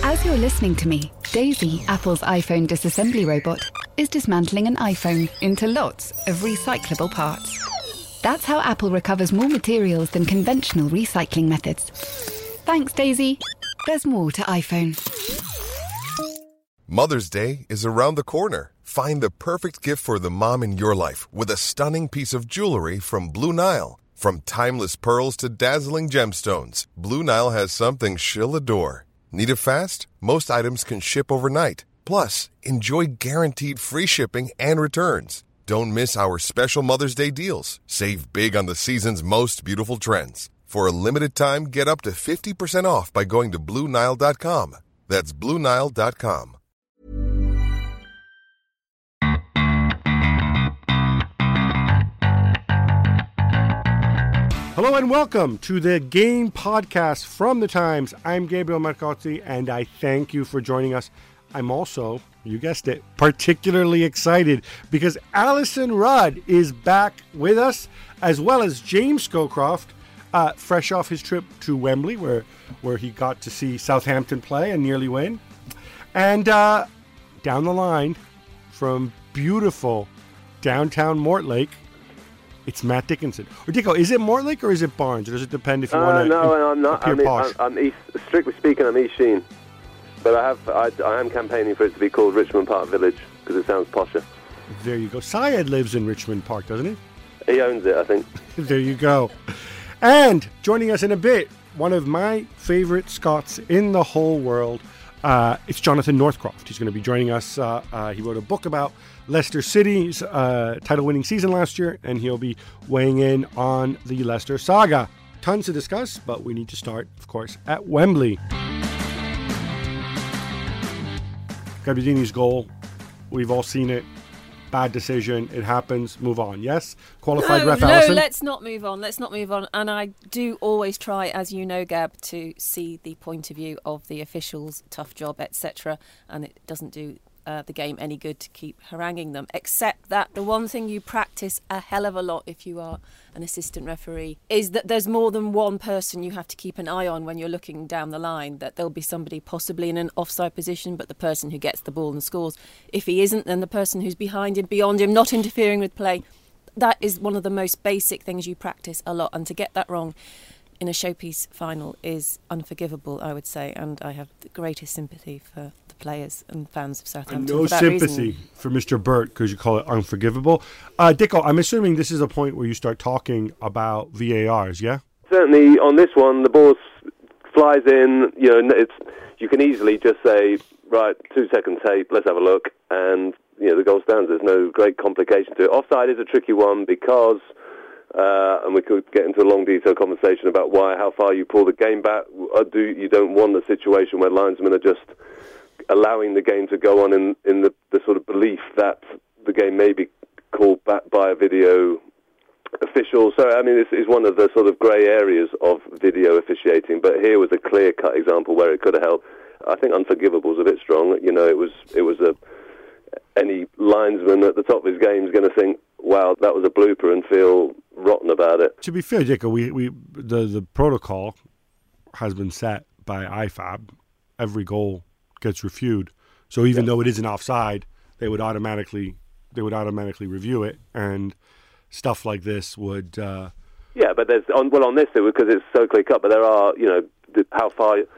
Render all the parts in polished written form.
As you're listening to me, Daisy, Apple's iPhone disassembly robot, is dismantling an iPhone into lots of recyclable parts. That's how Apple recovers more materials than conventional recycling methods. Thanks, Daisy. There's more to iPhone. Mother's Day is around the corner. Find the perfect gift for the mom in your life with a stunning piece of jewelry from Blue Nile. From timeless pearls to dazzling gemstones, Blue Nile has something she'll adore. Need it fast? Most items can ship overnight. Plus, enjoy guaranteed free shipping and returns. Don't miss our special Mother's Day deals. Save big on the season's most beautiful trends. For a limited time, get up to 50% off by going to BlueNile.com. That's BlueNile.com. Hello and welcome to the Game Podcast from The Times. I'm Gabriel Marcotti, and I thank you for joining us. I'm also, you guessed it, particularly excited because Alyson Rudd is back with us, as well as James Scowcroft, fresh off his trip to Wembley, where he got to see Southampton play and nearly win. And down the line from beautiful downtown Mortlake, it's Matt Dickinson. Or Dicko, is it Mortlake or is it Barnes? Or does it depend if you want to? No, I'm not. Posh? I'm East. Strictly speaking, I'm East Sheen, but I am campaigning for it to be called Richmond Park Village because it sounds posher. There you go. Syed lives in Richmond Park, doesn't he? He owns it, I think. There you go. And joining us in a bit, one of my favorite Scots in the whole world. It's Jonathan Northcroft. He's going to be joining us. He wrote a book about Leicester City's title-winning season last year, and he'll be weighing in on the Leicester saga. Tons to discuss, but we need to start, of course, at Wembley. Gabbiadini's goal, we've all seen it. Bad decision. It happens. Move on. Yes? Qualified ref Alyson? No, let's not move on. And I do always try, as you know, Gab, to see the point of view of the officials, tough job, etc. And it doesn't do the game any good to keep haranguing them, except that the one thing you practice a hell of a lot if you are an assistant referee is that there's more than one person you have to keep an eye on when you're looking down the line, that there'll be somebody possibly in an offside position, but the person who gets the ball and scores. If he isn't, then the person who's behind him, beyond him, not interfering with play. That is one of the most basic things you practice a lot, and to get that wrong in a showpiece final is unforgivable, I would say, and I have the greatest sympathy for the players and fans of Southampton. No for that sympathy reason. for Mr. Burt because you call it unforgivable. Dicko, I'm assuming this is a point where you start talking about VARs, yeah? Certainly, on this one, the ball flies in. You can easily just say, right, 2-second tape, let's have a look, and the goal stands. There's no great complication to it. Offside is a tricky one because, and we could get into a long, detailed conversation about how far you pull the game back. You don't want a situation where linesmen are just allowing the game to go on in the sort of belief that the game may be called back by a video official. So, I mean, this is one of the sort of grey areas of video officiating, but here was a clear-cut example where it could have helped. I think unforgivable is a bit strong. It was any linesman at the top of his game is going to think, wow, that was a blooper, and feel rotten about it. To be fair, Dicko, the protocol has been set by IFAB. Every goal gets reviewed. So even though it isn't offside, they would automatically review it, and stuff like this would. But there's on this because it's so clear cut. But there are how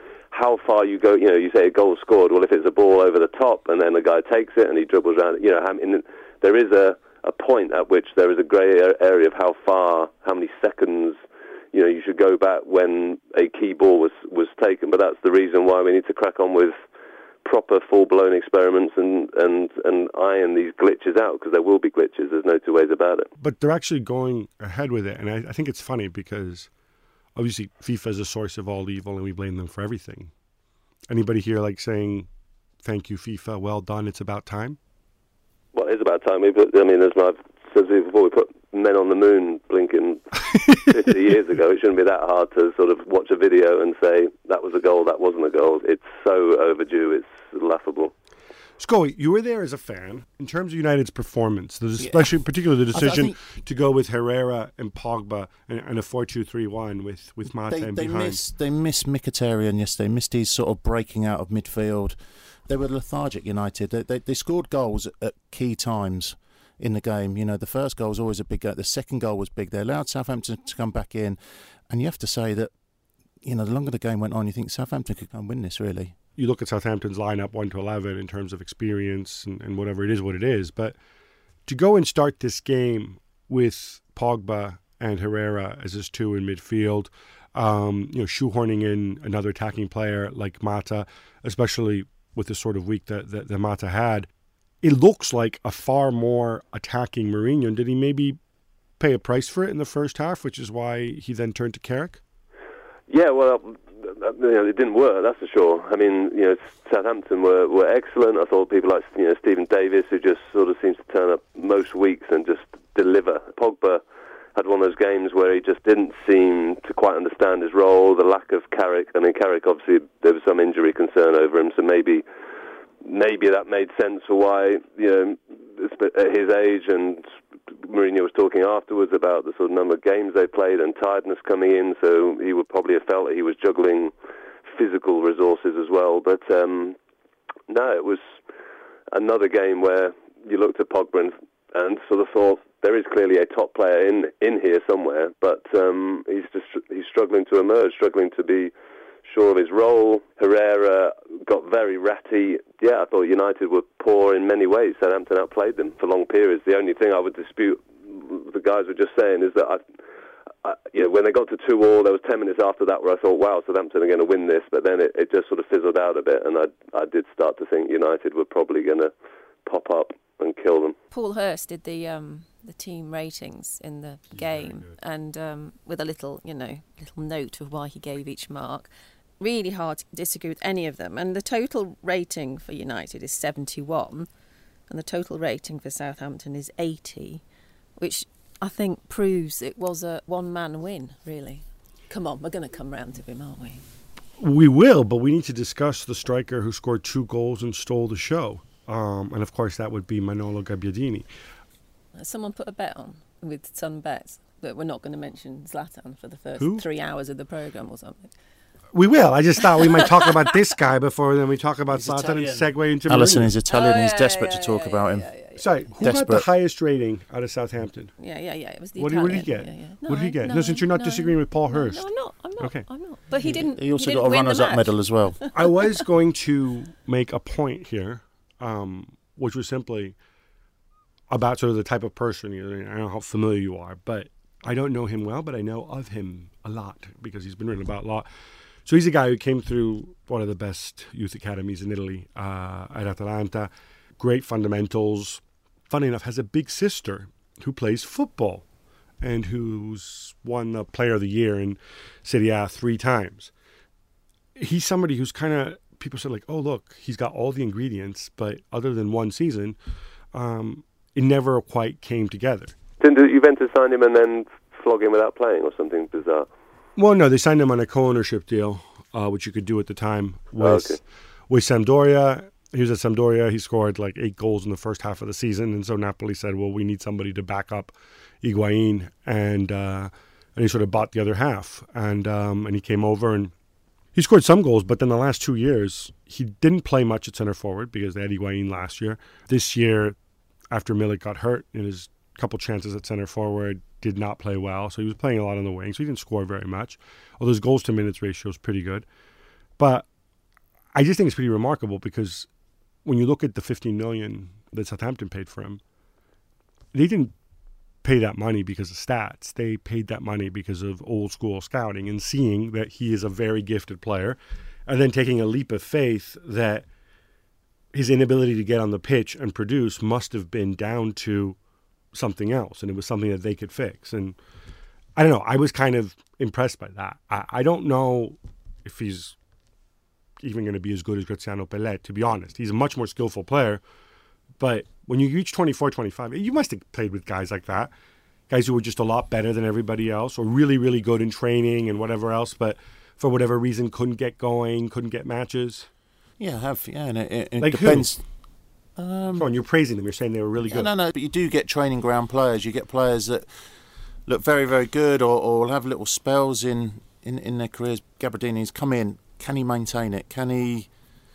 far you go. You say a goal scored. Well, if it's a ball over the top and then the guy takes it and he dribbles around, there is a point at which there is a grey area of how many seconds. You should go back when a key ball was taken. But that's the reason why we need to crack on with proper full-blown experiments and iron these glitches out, because there will be glitches. There's no two ways about it. But they're actually going ahead with it, and I think it's funny because obviously FIFA is a source of all evil and we blame them for everything. Anybody here saying, thank you FIFA, well done, it's about time? Well, it's about time. As I've said before, we put men on the moon blinking 50 years ago. It shouldn't be that hard to sort of watch a video and say, that was a goal, that wasn't a goal. It's so overdue, it's laughable. Scully, you were there as a fan. In terms of United's performance, especially particularly the decision to go with Herrera and Pogba and a 4-2-3-1 with Mata and behind. They missed Mkhitaryan yesterday, missed his sort of breaking out of midfield. They were lethargic, United. They scored goals at key times in the game. You know, the first goal was always a big goal. The second goal was big. They allowed Southampton to come back in. And you have to say that, you know, the longer the game went on, you think Southampton could come and win this, really. You look at Southampton's lineup 1-11 in terms of experience and whatever it is, what it is. But to go and start this game with Pogba and Herrera as his two in midfield, shoehorning in another attacking player like Mata, especially with the sort of week that Mata had, it looks like a far more attacking Mourinho. Did he maybe pay a price for it in the first half, which is why he then turned to Carrick? Yeah, well, it didn't work, that's for sure. I mean, Southampton were excellent. I thought people like Stephen Davis, who just sort of seems to turn up most weeks and just deliver. Pogba had one of those games where he just didn't seem to quite understand his role, the lack of Carrick. I mean, Carrick, obviously, there was some injury concern over him, so maybe that made sense for why, at his age, and Mourinho was talking afterwards about the sort of number of games they played and tiredness coming in, so he would probably have felt that he was juggling physical resources as well. But no, it was another game where you looked at Pogba and sort of thought there is clearly a top player in here somewhere, but he's struggling to emerge, struggling to be sure of his role. Herrera got very ratty. Yeah, I thought United were poor in many ways. Southampton outplayed them for long periods. The only thing I would dispute, the guys were just saying, is that when they got to 2-2, there was 10 minutes after that where I thought, wow, Southampton are going to win this, but then it just sort of fizzled out a bit, and I did start to think United were probably going to pop up and kill them. Paul Hurst did the team ratings in the game, and with a little note of why he gave each mark. Really hard to disagree with any of them. And the total rating for United is 71, and the total rating for Southampton is 80, which I think proves it was a one-man win, really. Come on, we're going to come round to him, aren't we? We will, but we need to discuss the striker who scored 2 goals and stole the show. And, of course, that would be Manolo Gabbiadini. Someone put a bet on with Sun Bets that we're not going to mention Zlatan for the first 3 hours of the programme or something. We will. I just thought we might talk about this guy before then we talk about Zlatan and segue into Alisson Mourinho. is Italian. He's desperate to talk about him. Sorry, who got the highest rating out of Southampton? Yeah. It was the What Italian. did he get? Yeah. What did he get? No, since you're not disagreeing with Paul Hurst. No, I'm not. Okay. I'm not. But he didn't. He also he got didn't a win the runners-up match. medal as well. I was going to make a point here, which was simply about sort of the type of person. I don't know how familiar you are, but I don't know him well, but I know of him a lot because he's been written about a lot. So he's a guy who came through one of the best youth academies in Italy at Atalanta. Great fundamentals. Funny enough, has a big sister who plays football and who's won the Player of the Year in Serie A 3 times. He's somebody who's kind of, people say like, oh, look, he's got all the ingredients, but other than one season, it never quite came together. Didn't Juventus sign him and then flog him without playing or something bizarre? Well, no, they signed him on a co-ownership deal, which you could do at the time with Sampdoria. He was at Sampdoria. He scored like 8 goals in the first half of the season, and so Napoli said, well, we need somebody to back up Higuain, and he sort of bought the other half, and he came over and he scored some goals, but then the last 2 years, he didn't play much at center forward because they had Higuain last year. This year, after Milik got hurt in his couple chances at center forward, did not play well, so he was playing a lot on the wing, so he didn't score very much, although his goals to minutes ratio is pretty good. But I just think it's pretty remarkable because when you look at the 15 million that Southampton paid for him, they didn't pay that money because of stats. They paid that money because of old school scouting and seeing that he is a very gifted player, and then taking a leap of faith that his inability to get on the pitch and produce must have been down to something else, and it was something that they could fix. And I don't know, I was kind of impressed by that. I don't know if he's even going to be as good as Graziano Pellè, to be honest. He's a much more skillful player, but when you reach 24, 25, you must have played with guys like that, guys who were just a lot better than everybody else, or really, really good in training and whatever else, but for whatever reason couldn't get going, couldn't get matches. Yeah, I have. Yeah, and it like depends. Who? Come on, you're praising them. You're saying they were really good. No, but you do get training ground players. You get players that look very, very good or will have little spells in their careers. Gabardini's come in. Can he maintain it? Can he...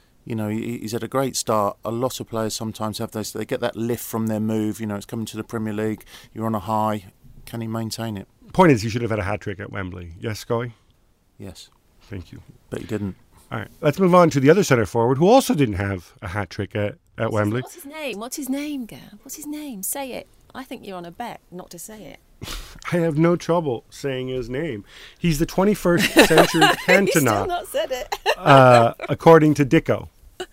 he's had a great start. A lot of players sometimes have this. They get that lift from their move. It's coming to the Premier League. You're on a high. Can he maintain it? Point is, he should have had a hat-trick at Wembley. Yes, Scully? Yes. Thank you. But he didn't. All right, let's move on to the other centre forward who also didn't have a hat-trick at Wembley. What's his name? What's his name, Gab? What's his name? Say it. I think you're on a bet not to say it. I have no trouble saying his name. He's the 21st century Cantona. You've still not said it. According to Dicko.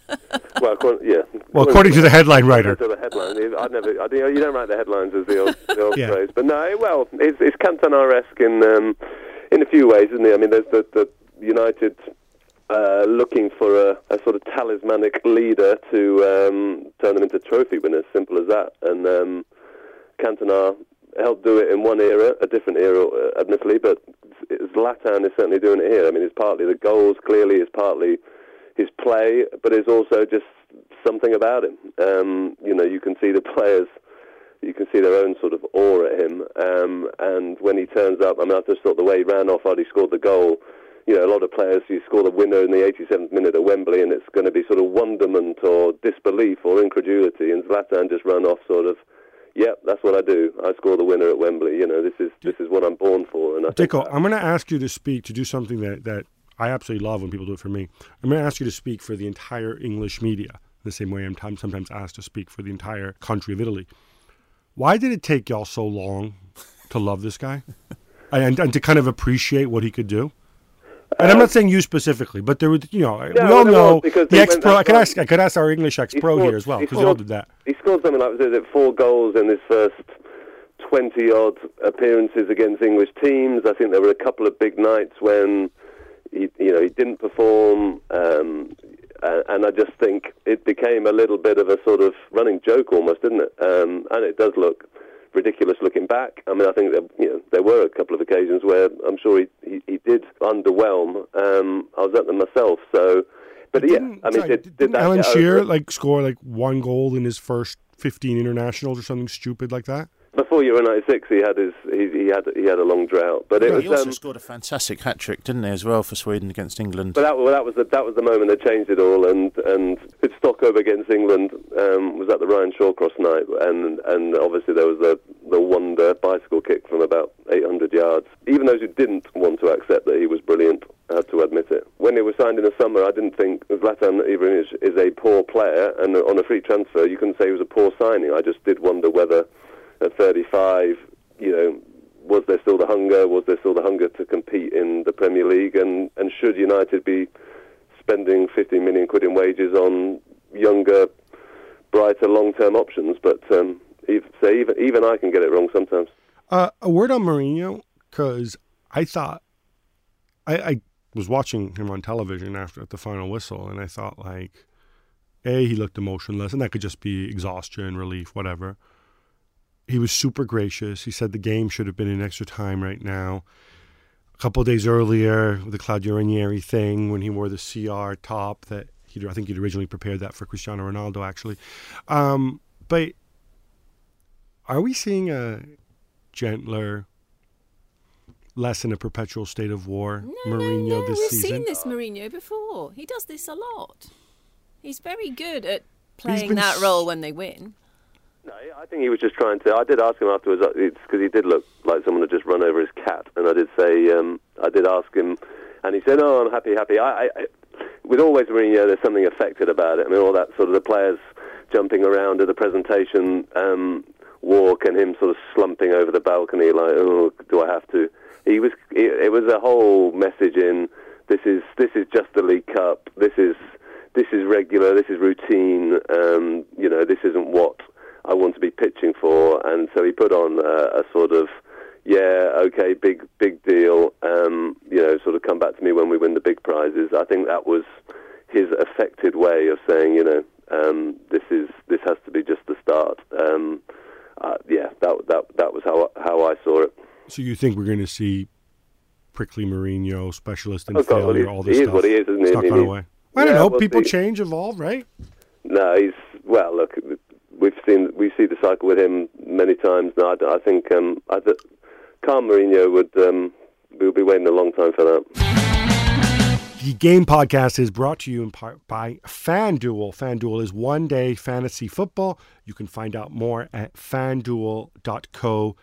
Well, according to the headline writer. To the headline, you don't write the headlines as the old Yeah. phrase. But no, well, it's Cantona-esque in a few ways, isn't it? I mean, there's the United looking for a sort of talismanic leader to turn them into trophy winners. Simple as that. And Cantona helped do it in one era, a different era, admittedly, but Zlatan is certainly doing it here. I mean, it's partly the goals, clearly, it's partly his play, but it's also just something about him. You can see the players, you can see their own sort of awe at him. And when he turns up, I just thought the way he ran off after he scored the goal, a lot of players, you score the winner in the 87th minute at Wembley, and it's going to be sort of wonderment or disbelief or incredulity, and Zlatan just ran off sort of, yep, that's what I do. I score the winner at Wembley. This is what I'm born for. And Dicko, I'm going to ask you to do something that I absolutely love when people do it for me. I'm going to ask you to speak for the entire English media, the same way I'm sometimes asked to speak for the entire country of Italy. Why did it take y'all so long to love this guy and to kind of appreciate what he could do? And I'm not saying you specifically, but there was, we all know the ex-pro. I could ask our English ex-pro here as well, because they all did that. He scored something like 4 goals in his first 20-odd appearances against English teams. I think there were a couple of big nights when he didn't perform, and I just think it became a little bit of a sort of running joke almost, didn't it? And it does look ridiculous looking back. I mean, I think that there were a couple of occasions where I'm sure he did underwhelm. I was at them myself, so. But did that Alan Shearer score 1 goal in his first 15 internationals or something stupid like that? Before Euro '96, he had a long drought, but he also scored a fantastic hat trick, didn't he, as well for Sweden against England? But that was the moment that changed it all, and it's Stockholm against England was at the Ryan Shawcross night, and obviously there was the wonder bicycle kick from about 800 yards. Even those who didn't want to accept that he was brilliant had to admit it. When he was signed in the summer, I didn't think Zlatan Ibrahimovic is a poor player, and on a free transfer, you couldn't say he was a poor signing. I just did wonder whether at 35, was there still the hunger? Was there still the hunger to compete in the Premier League? And should United be spending 15 million quid in wages on younger, brighter, long-term options? But even I can get it wrong sometimes. A word on Mourinho, because I thought I was watching him on television at the final whistle, and I thought he looked emotionless, and that could just be exhaustion, relief, whatever. He was super gracious. He said the game should have been in extra time right now. A couple of days earlier, with the Claudio Ranieri thing, when he wore the CR top, I think he'd originally prepared that for Cristiano Ronaldo, actually. But are we seeing a gentler, less in a perpetual state of war Mourinho this season? We've seen this Mourinho before. He does this a lot. He's very good at playing that role when they win. No, I think he was just trying to. I did ask him afterwards, because he did look like someone had just run over his cat, and I did say, I did ask him, and he said, "Oh, I'm happy." With always Mourinho, there's something affected about it. I mean, all that sort of the players jumping around at the presentation walk, and him sort of slumping over the balcony, like, "Oh, do I have to?" It was a whole message in this is just the League Cup. This is regular. This is routine. This isn't what I want to be pitching for. And so he put on a sort of, big deal, sort of come back to me when we win the big prizes. I think that was his affected way of saying, this has to be just the start. That was how I saw it. So you think we're going to see prickly Mourinho, specialist in failure, all this stuff? He is what he is, isn't he? It's not going away. I don't know. People change, evolve, right? No, Well, look, we see the cycle with him many times now. I think Carl Mourinho we'll be waiting a long time for that. The Game Podcast is brought to you in part by FanDuel. FanDuel is one-day fantasy football. You can find out more at fanduel.co.uk.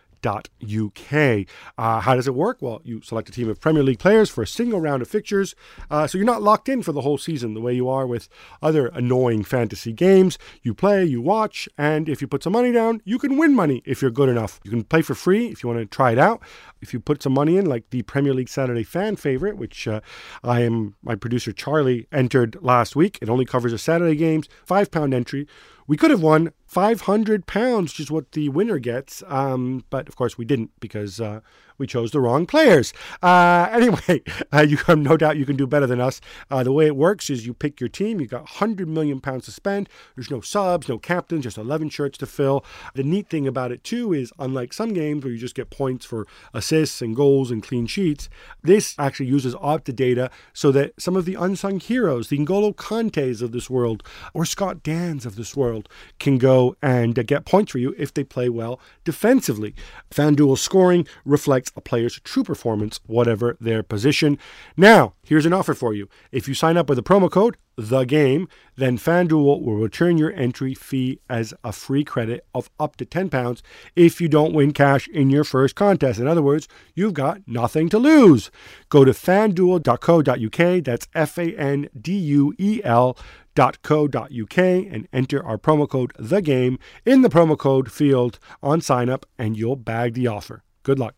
How does it work? Well, you select a team of Premier League players for a single round of fixtures, so you're not locked in for the whole season the way you are with other annoying fantasy games. You play, you watch, and if you put some money down, you can win money if you're good enough. You can play for free if you want to try it out. If you put some money in, like the Premier League Saturday fan favorite, which my producer Charlie entered last week. It only covers the Saturday games, £5 entry. We could have won £500, which is what the winner gets, but of course we didn't because we chose the wrong players. Anyway, you have no doubt you can do better than us. The way it works is you pick your team. You got £100 million to spend. There's no subs, no captains, just 11 shirts to fill. The neat thing about it too is, unlike some games where you just get points for assists and goals and clean sheets, this actually uses Opta data so that some of the unsung heroes, the N'Golo Kantes of this world or Scott Dans of this world, can go and get points for you if they play well defensively. FanDuel scoring reflects a player's true performance, whatever their position. Now, here's an offer for you. If you sign up with the promo code THEGAME, then FanDuel will return your entry fee as a free credit of up to £10 if you don't win cash in your first contest. In other words, you've got nothing to lose. Go to fanduel.co.uk, that's FANDUEL.co.uk, and enter our promo code THEGAME in the promo code field on sign up, and you'll bag the offer. Good luck.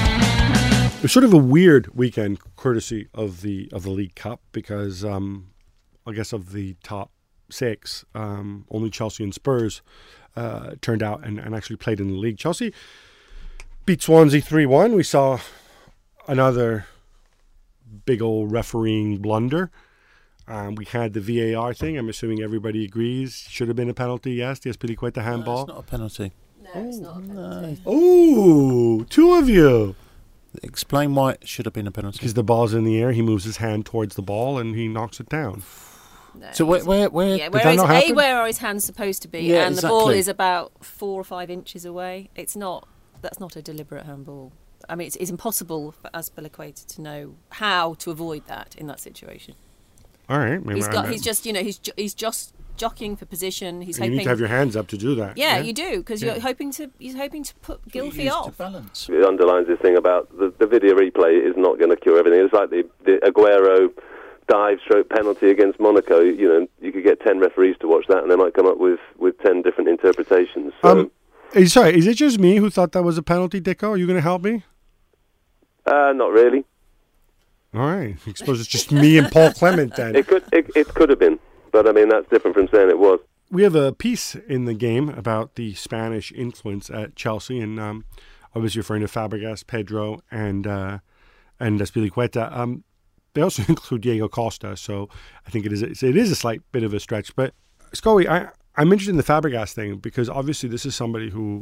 It was sort of a weird weekend, courtesy of the League Cup, because I guess of the top six, only Chelsea and Spurs turned out and actually played in the league. Chelsea beat Swansea 3-1. We saw another big old refereeing blunder. We had the VAR thing. I'm assuming everybody agrees. Should have been a penalty, yes. The Azpilicueta handball. No, it's not a penalty. No, it's not a penalty. Oh, two of you. Explain why it should have been a penalty. Because the ball's in the air, he moves his hand towards the ball and he knocks it down. No, so where yeah, where are his hands supposed to be, yeah, and exactly. The ball is about 4 or 5 inches away. That's not a deliberate handball. I mean, it's impossible for Azpilicueta to know how to avoid that in that situation. All right, maybe he's just jockeying for position. He's hoping you need to have your hands up to do that. Yeah, you do, because he's hoping to put Gylfi off. Balance. It underlines this thing about the video replay is not going to cure everything. It's like the Aguero dive-stroke penalty against Monaco. You could get 10 referees to watch that, and they might come up with 10 different interpretations. So. Sorry, is it just me who thought that was a penalty, Dicko? Are you going to help me? Not really. All right. I suppose it's just me and Paul Clement then. It could have been, but I mean that's different from saying it was. We have a piece in the game about the Spanish influence at Chelsea, and obviously referring to Fabregas, Pedro, and Azpilicueta. They also include Diego Costa, so I think it is a slight bit of a stretch. But Scully, I'm interested in the Fabregas thing because obviously this is somebody who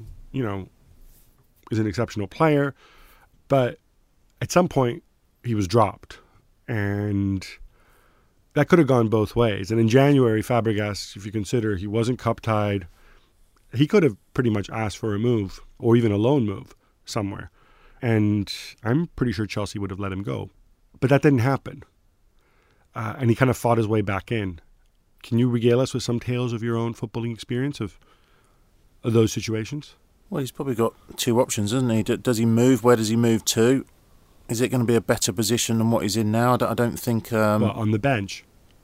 is an exceptional player, but at some point he was dropped, and that could have gone both ways. And in January, Fabregas, if you consider he wasn't cup tied, he could have pretty much asked for a move or even a loan move somewhere. And I'm pretty sure Chelsea would have let him go. But that didn't happen. And he kind of fought his way back in. Can you regale us with some tales of your own footballing experience of those situations? Well, he's probably got two options, hasn't he? Does he move? Where does he move to? Is it going to be a better position than what he's in now? I don't think... on the bench?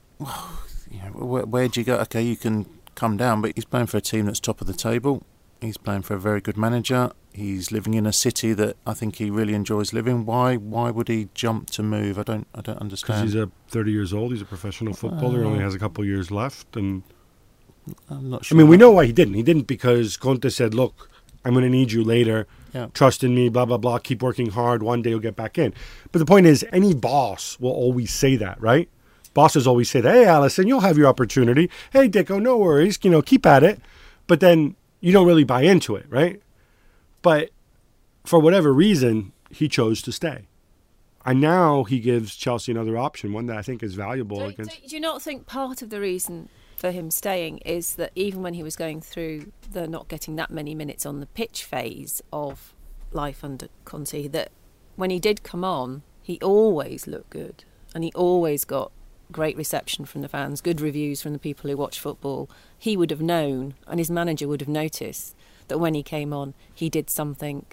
Where do you go? Okay, you can come down, but he's playing for a team that's top of the table. He's playing for a very good manager. He's living in a city that I think he really enjoys living. Why would he jump to move? I don't understand. Because he's 30 years old. He's a professional footballer. He only has a couple of years left. And I'm not sure. I mean, we know why he didn't. He didn't because Conte said, look, I'm going to need you later. Yeah. Trust in me, blah, blah, blah. Keep working hard. One day you'll get back in. But the point is, any boss will always say that, right? Bosses always say that, hey, Allison, you'll have your opportunity. Hey, Dicko, no worries. Keep at it. But then you don't really buy into it, right? But for whatever reason, he chose to stay. And now he gives Chelsea another option, one that I think is valuable. Do you not think part of the reason for him staying is that even when he was going through the not getting that many minutes on the pitch phase of life under Conte, that when he did come on, he always looked good and he always got great reception from the fans, good reviews from the people who watch football. He would have known, and his manager would have noticed, that when he came on, he did something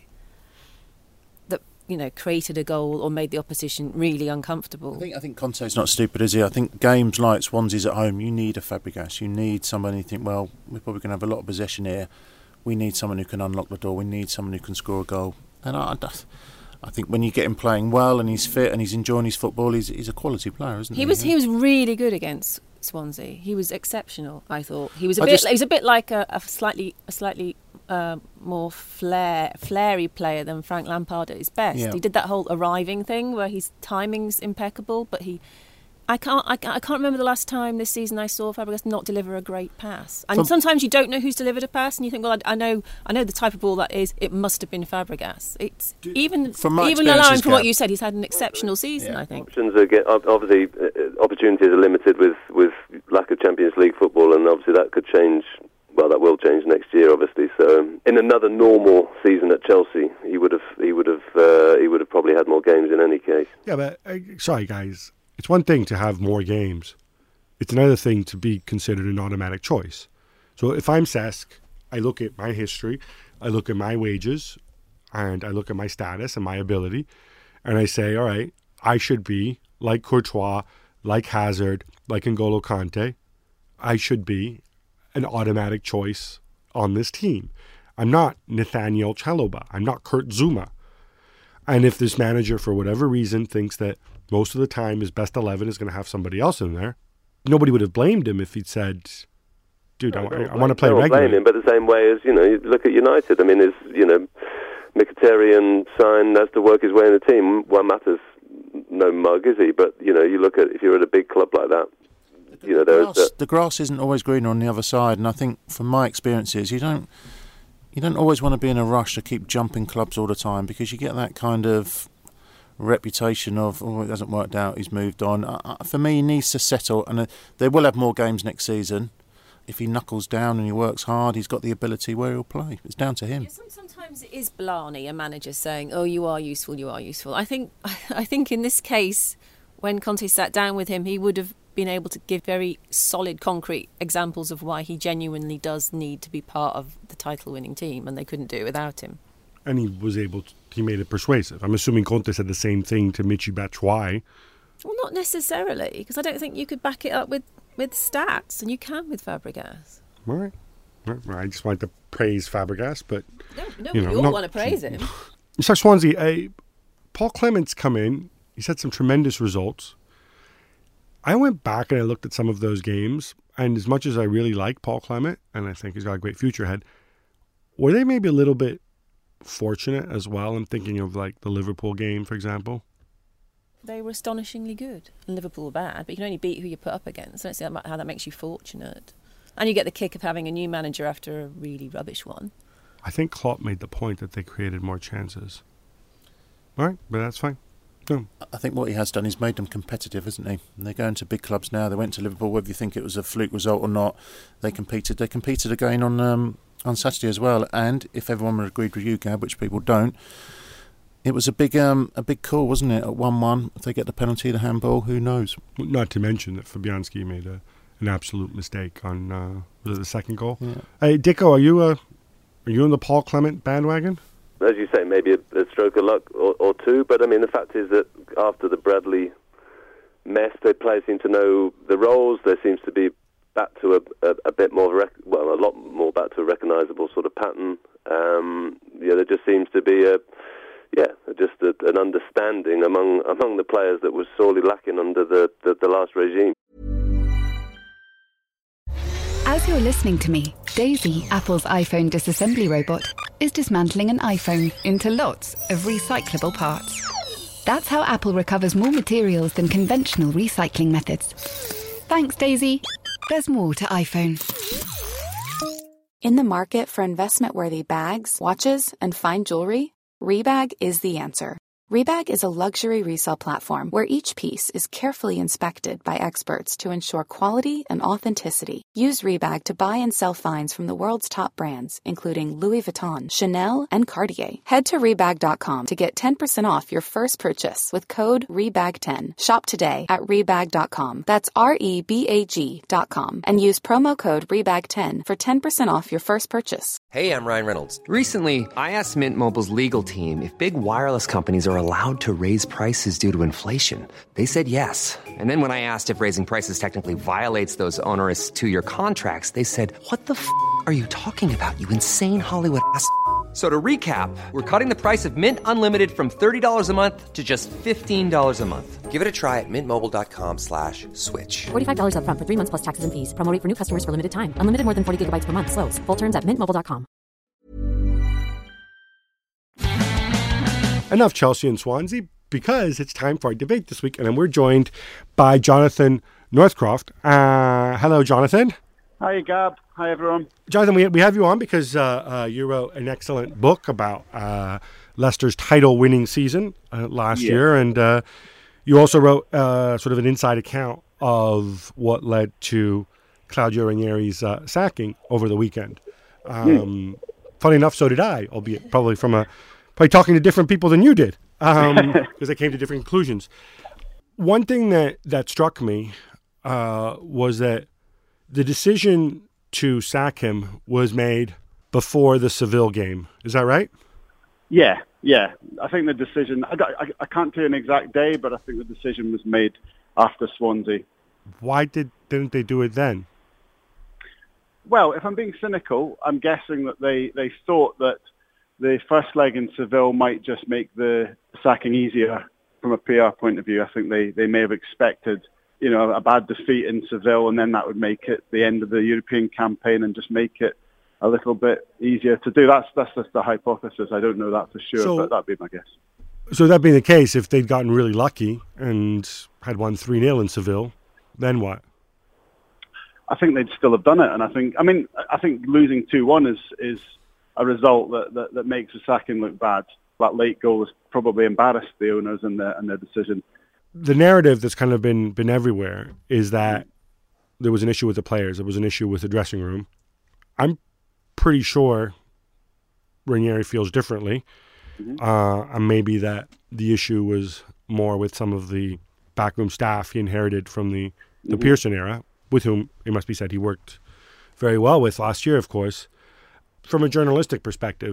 that, created a goal or made the opposition really uncomfortable. I think Conte's not stupid, is he? I think games like Swansea's at home, you need a Fabregas. You need somebody you think, well, we're probably going to have a lot of possession here. We need someone who can unlock the door. We need someone who can score a goal. And I think when you get him playing well and he's fit and he's enjoying his football, he's a quality player, isn't he? He was really good against Swansea. He was exceptional, I thought. He was a bit like a slightly more flary player than Frank Lampard at his best. Yeah. He did that whole arriving thing where his timing's impeccable, but I can't remember the last time this season I saw Fabregas not deliver a great pass. And sometimes you don't know who's delivered a pass, and you think, well, I know the type of ball that is. It must have been Fabregas. It's even allowing for what you said, he's had an exceptional season. Yeah. I think options obviously opportunities are limited with lack of Champions League football, and obviously that could change. Well, that will change next year, obviously. So, in another normal season at Chelsea, he would have probably had more games in any case. Yeah, but sorry, guys. It's one thing to have more games. It's another thing to be considered an automatic choice. So if I'm Cesc, I look at my history, I look at my wages, and I look at my status and my ability, and I say, all right, I should be like Courtois, like Hazard, like N'Golo Kante. I should be an automatic choice on this team. I'm not Nathaniel Chalobah. I'm not Kurt Zuma. And if this manager, for whatever reason, thinks that most of the time his best 11 is going to have somebody else in there, nobody would have blamed him if he'd said, dude, I want to play regularly. Blame him, but the same way as, you look at United. I mean, Mkhitaryan signed, has to work his way in the team. Well, Mata's no mug, is he? But, you look at, if you're at a big club like that, the grass isn't always greener on the other side, and I think from my experiences, you don't always want to be in a rush to keep jumping clubs all the time, because you get that kind of reputation of, it hasn't worked out, he's moved on. For me, he needs to settle, and they will have more games next season. If he knuckles down and he works hard, he's got the ability where he'll play. It's down to him. Yeah, sometimes it is Blarney, a manager saying, oh, you are useful. I think in this case, when Conte sat down with him, he would have been able to give very solid, concrete examples of why he genuinely does need to be part of the title-winning team, and they couldn't do it without him. And he made it persuasive. I'm assuming Conte said the same thing to Michy Batshuayi. Well, not necessarily, because I don't think you could back it up with stats, and you can with Fabregas. All right. I just wanted to praise Fabregas, but... No, you all want to praise him. So Swansea, Paul Clement's come in. He's had some tremendous results. I went back and I looked at some of those games, and as much as I really like Paul Clement, and I think he's got a great future ahead, were they maybe a little bit fortunate as well? I'm thinking of like the Liverpool game, for example. They were astonishingly good. And Liverpool were bad, but you can only beat who you put up against. I don't see how that makes you fortunate. And you get the kick of having a new manager after a really rubbish one. I think Klopp made the point that they created more chances. All right, but that's fine. No. I think what he has done is made them competitive, hasn't he? And they're going to big clubs now. They went to Liverpool, whether you think it was a fluke result or not. They competed. They competed again on Saturday as well. And if everyone agreed with you, Gab, which people don't, it was a big call, wasn't it? At 1-1, if they get the penalty, the handball, who knows? Not to mention that Fabianski made an absolute mistake on was it the second goal? Yeah. Hey, Dicko, are you in the Paul Clement bandwagon? As you say, maybe a stroke of luck or two, but I mean, the fact is that after the Bradley mess, the players seem to know the roles. There seems to be back to a bit more, a lot more back to a recognisable sort of pattern. There just seems to be an understanding among the players that was sorely lacking under the last regime. As you're listening to me, Daisy, Apple's iPhone disassembly robot, is dismantling an iPhone into lots of recyclable parts. That's how Apple recovers more materials than conventional recycling methods. Thanks, Daisy. There's more to iPhone. In the market for investment-worthy bags, watches, and fine jewelry, Rebag is the answer. Rebag is a luxury resale platform where each piece is carefully inspected by experts to ensure quality and authenticity. Use Rebag to buy and sell finds from the world's top brands, including Louis Vuitton, Chanel, and Cartier. Head to Rebag.com to get 10% off your first purchase with code REBAG10. Shop today at Rebag.com. That's REBAG.com. And use promo code REBAG10 for 10% off your first purchase. Hey, I'm Ryan Reynolds. Recently, I asked Mint Mobile's legal team if big wireless companies are allowed to raise prices due to inflation. They said yes. And then when I asked if raising prices technically violates those onerous two-year contracts, they said, "What the f*** are you talking about, you insane Hollywood ass?" So to recap, we're cutting the price of Mint Unlimited from $30 a month to just $15 a month. Give it a try at mintmobile.com/switch. $45 up front for 3 months plus taxes and fees. Promo rate for new customers for limited time. Unlimited more than 40 gigabytes per month. Slows full terms at mintmobile.com. Enough Chelsea and Swansea, because it's time for our debate this week, and we're joined by Jonathan Northcroft. Hello, Jonathan. Hi, Gab. Hi, everyone. Jonathan, we have you on because you wrote an excellent book about Leicester's title-winning season last year, and you also wrote sort of an inside account of what led to Claudio Ranieri's sacking over the weekend. Funny enough, so did I, albeit probably talking to different people than you did, because I came to different conclusions. One thing that struck me was that the decision to sack him was made before the Seville game. Is that right? Yeah. I think the decision, I can't tell you an exact day, but I think the decision was made after Swansea. Why didn't they do it then? Well, if I'm being cynical, I'm guessing that they thought that the first leg in Seville might just make the sacking easier from a PR point of view. I think they may have expected, a bad defeat in Seville, and then that would make it the end of the European campaign and just make it a little bit easier to do. That's just the hypothesis. I don't know that for sure, but that'd be my guess. So that being the case, if they'd gotten really lucky and had won 3-0 in Seville, then what? I think they'd still have done it, and I think losing 2-1 is a result that makes the sacking look bad. That late goal has probably embarrassed the owners and their decision. The narrative that's kind of been everywhere is that there was an issue with the players. There was an issue with the dressing room. I'm pretty sure Ranieri feels differently. And maybe that the issue was more with some of the backroom staff he inherited from the Pearson era, with whom, it must be said, he worked very well with last year, of course. From a journalistic perspective,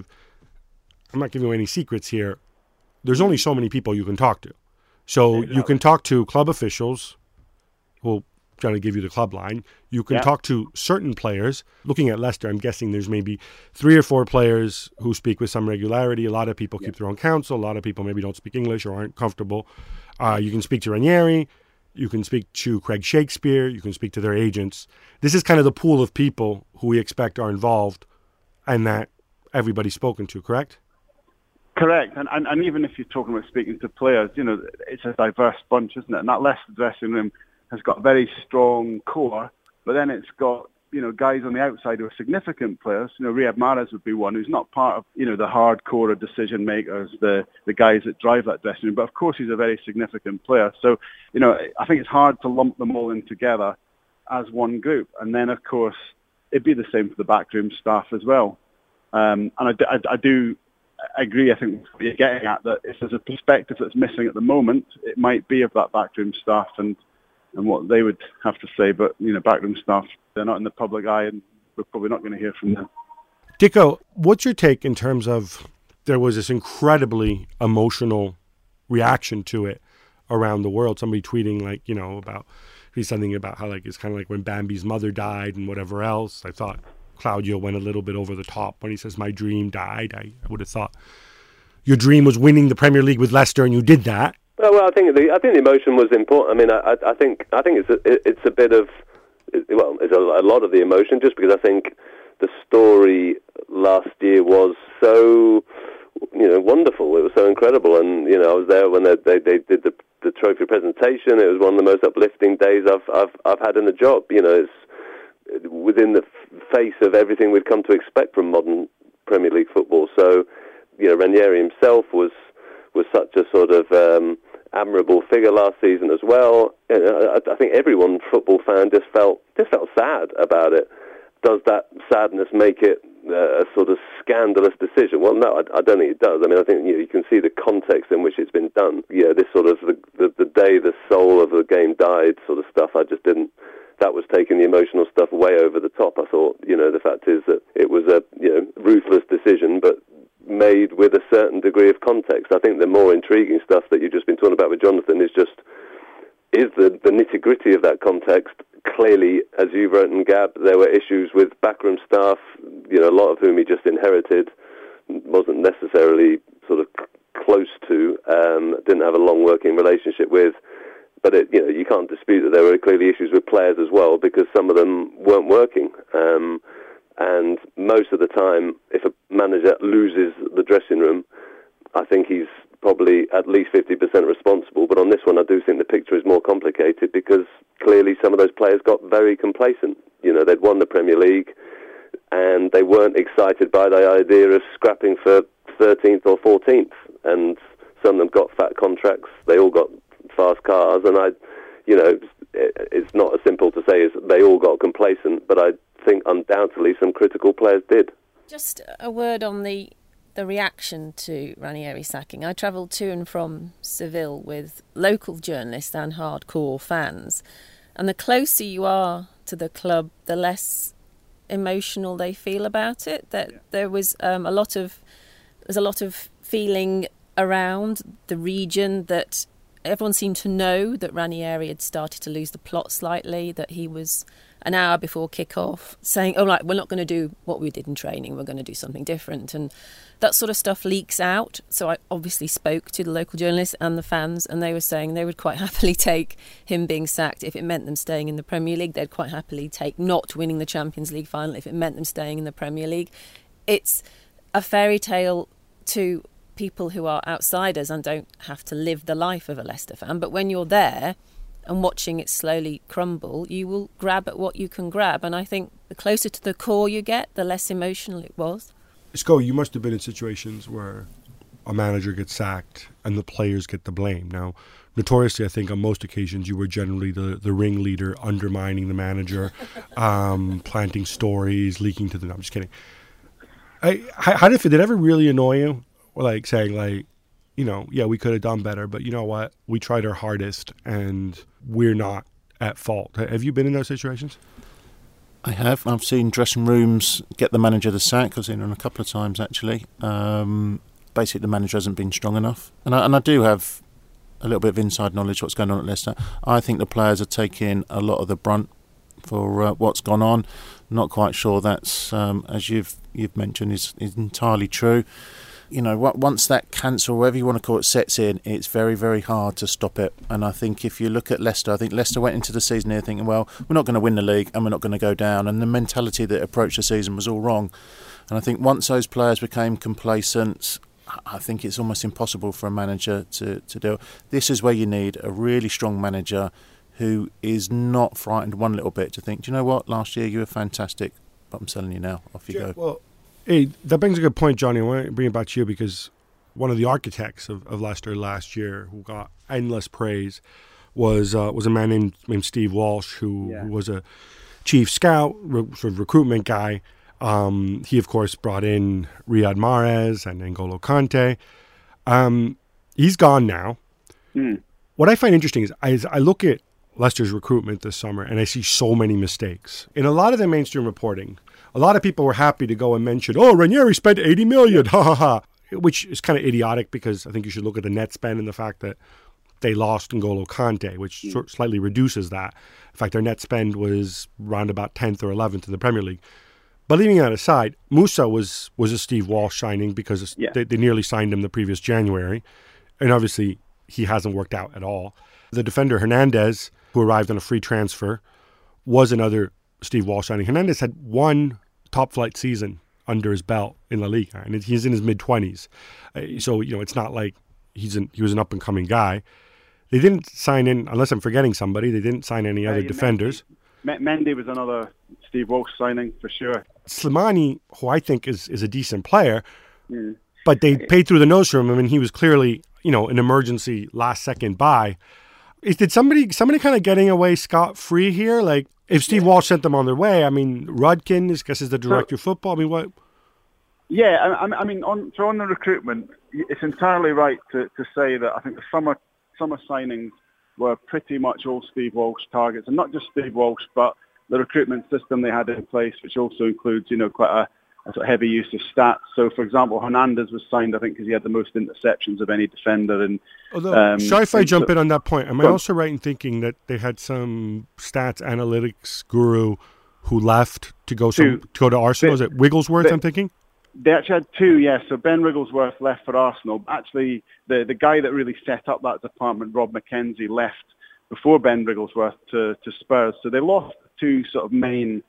I'm not giving you any secrets here. There's only so many people you can talk to. So you can talk to club officials who will try to give you the club line. You can talk to certain players. Looking at Leicester, I'm guessing there's maybe 3 or 4 players who speak with some regularity. A lot of people keep their own counsel. A lot of people maybe don't speak English or aren't comfortable. You can speak to Ranieri. You can speak to Craig Shakespeare. You can speak to their agents. This is kind of the pool of people who we expect are involved and that everybody's spoken to, correct? Correct. And even if you're talking about speaking to players, it's a diverse bunch, isn't it? And that Leicester dressing room has got a very strong core, but then it's got, guys on the outside who are significant players. Riyad Mahrez would be one who's not part of, the hardcore decision makers, the guys that drive that dressing room. But of course, he's a very significant player. So, I think it's hard to lump them all in together as one group. And then, of course, it'd be the same for the backroom staff as well. And I do agree, I think, what you're getting at, that if there's a perspective that's missing at the moment, it might be of that backroom staff and what they would have to say. But, backroom staff, they're not in the public eye, and we're probably not going to hear from them. Dicko, what's your take in terms of there was this incredibly emotional reaction to it around the world? Somebody tweeting, something about how, it's kind of like when Bambi's mother died and whatever else. I thought Claudio went a little bit over the top when he says, "My dream died." I would have thought your dream was winning the Premier League with Leicester, and you did that. Well, I think the emotion was important. I mean, I think it's a bit of, it's a lot of the emotion, just because I think the story last year was so, wonderful. It was so incredible, and I was there when they did the trophy presentation. It was one of the most uplifting days I've had in the job. It's within the face of everything we've come to expect from modern Premier League football. So, Ranieri himself was was such a sort of admirable figure last season as well. I think everyone, football fan, just felt sad about it. Does that sadness make it a sort of scandalous decision? Well, no, I don't think it does. I mean, I think you can see the context in which it's been done. Yeah, this sort of the day the soul of the game died sort of stuff. I just didn't. That was taking the emotional stuff way over the top. I thought, the fact is that it was a ruthless decision, but made with a certain degree of context. I think the more intriguing stuff that you've just been talking about with Jonathan is the nitty-gritty of that context. Clearly, as you've written, Gab, there were issues with backroom staff, a lot of whom he just inherited, wasn't necessarily sort of close to, didn't have a long working relationship with. But you can't dispute that there were clearly issues with players as well, because some of them weren't working. And most of the time, if a manager loses the dressing room, I think he's probably at least 50% responsible. But on this one, I do think the picture is more complicated, because clearly some of those players got very complacent. They'd won the Premier League, and they weren't excited by the idea of scrapping for 13th or 14th. And some of them got fat contracts. They all got fast cars, and it's not as simple to say as they all got complacent, but I think undoubtedly some critical players did. Just a word on the reaction to Ranieri's sacking. I travelled to and from Seville with local journalists and hardcore fans, and the closer you are to the club, the less emotional they feel about it. There was a lot of feeling around the region that everyone seemed to know that Ranieri had started to lose the plot slightly, that he was an hour before kick-off saying, we're not going to do what we did in training, we're going to do something different. And that sort of stuff leaks out. So I obviously spoke to the local journalists and the fans, and they were saying they would quite happily take him being sacked if it meant them staying in the Premier League. They'd quite happily take not winning the Champions League final if it meant them staying in the Premier League. It's a fairy tale to people who are outsiders and don't have to live the life of a Leicester fan, but when you're there and watching it slowly crumble, you will grab at what you can grab, and I think the closer to the core you get, the less emotional it was. Sco, you must have been in situations where a manager gets sacked and the players get the blame. Now, notoriously, I think on most occasions you were generally the ringleader, undermining the manager, planting stories, leaking to the... No, I'm just kidding. How did it ever really annoy you? Like saying, we could have done better, but you know what? We tried our hardest and we're not at fault. Have you been in those situations? I have. I've seen dressing rooms get the manager the sack. I've seen it a couple of times, actually. Basically, the manager hasn't been strong enough. And I do have a little bit of inside knowledge what's going on at Leicester. I think the players are taking a lot of the brunt for what's gone on. Not quite sure that's, as you've mentioned, is entirely true. Once that cancer, or whatever you want to call it, sets in, it's very, very hard to stop it. And I think if you look at Leicester, I think Leicester went into the season here thinking, well, we're not going to win the league and we're not going to go down. And the mentality that approached the season was all wrong. And I think once those players became complacent, I think it's almost impossible for a manager to do it. This is where you need a really strong manager who is not frightened one little bit to think, do you know what, last year you were fantastic, but I'm selling you now, off you go. Well, hey, that brings a good point, Johnny. I want to bring it back to you because one of the architects of Leicester last year, who got endless praise, was a man named Steve Walsh, who was a chief scout, sort of recruitment guy. He, of course, brought in Riyad Mahrez and N'Golo Kante. He's gone now. What I find interesting is I look at Leicester's recruitment this summer and I see so many mistakes. In a lot of the mainstream reporting, a lot of people were happy to go and mention, Ranieri spent 80 million, ha ha ha, which is kind of idiotic because I think you should look at the net spend and the fact that they lost N'Golo Kante, which slightly reduces that. In fact, their net spend was around about 10th or 11th in the Premier League. But leaving that aside, Musa was a Steve Walsh signing because they nearly signed him the previous January. And obviously, he hasn't worked out at all. The defender Hernandez, who arrived on a free transfer, was another Steve Walsh signing. Hernandez had one top-flight season under his belt in La Liga, and he's in his mid-20s. So, it's not like he was an up-and-coming guy. They didn't sign in, unless I'm forgetting somebody, they didn't sign any other defenders. Mendy was another Steve Walsh signing, for sure. Slimani, who I think is a decent player, but they paid through the nose for him. I mean, he was clearly an emergency last second buy. Did somebody kind of getting away scot-free here? Like, if Steve Walsh sent them on their way, I mean, Rudkin, I guess, is the director of football. I mean, what? Yeah, I mean, on the recruitment, it's entirely right to say that I think the summer signings were pretty much all Steve Walsh targets, and not just Steve Walsh, but the recruitment system they had in place, which also includes, quite a sort of heavy use of stats. So, for example, Hernandez was signed, I think, because he had the most interceptions of any defender. And although, sorry if I jump in on that point, am I also right in thinking that they had some stats analytics guru who left to go to Arsenal? Is it Wigglesworth, I'm thinking? They actually had two, yes. So Ben Wigglesworth left for Arsenal. Actually, the guy that really set up that department, Rob McKenzie, left before Ben Wigglesworth to Spurs. So they lost two sort of main,